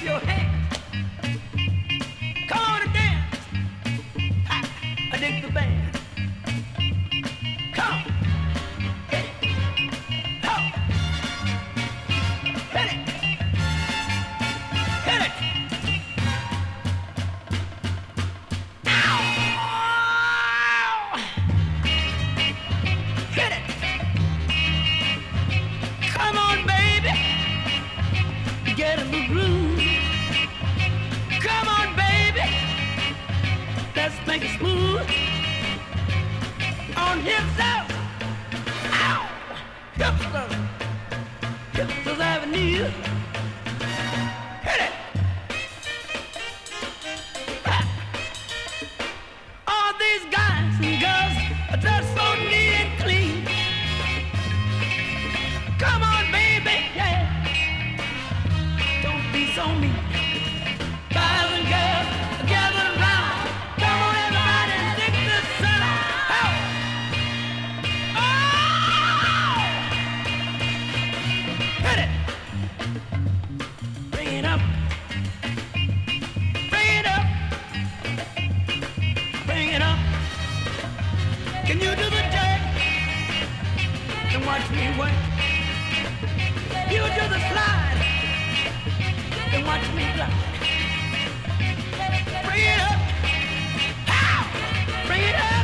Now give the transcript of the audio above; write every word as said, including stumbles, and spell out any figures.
your hand. Come on and dance. I, I dig the band. Come. Hit it. Ho. Hit it. Hit it. Ow. Hit it. Come on, baby. Get in the groove. Come on, baby. Let's make it smooth. On hips out. Ow. Hipsters. Hipsters Avenue. Hit it. Ah. All these guys and girls are dressed so neat and clean. Come on, baby, yeah. Don't be so mean. Guys and girls are gathering round. Come on, everybody, and dig this sound. Oh! Oh! Hit it. Bring it up. Bring it up. Bring it up. Can you do the jerk? And watch me work. You do the slide and watch me glide. Bring it up, ow! Bring it up.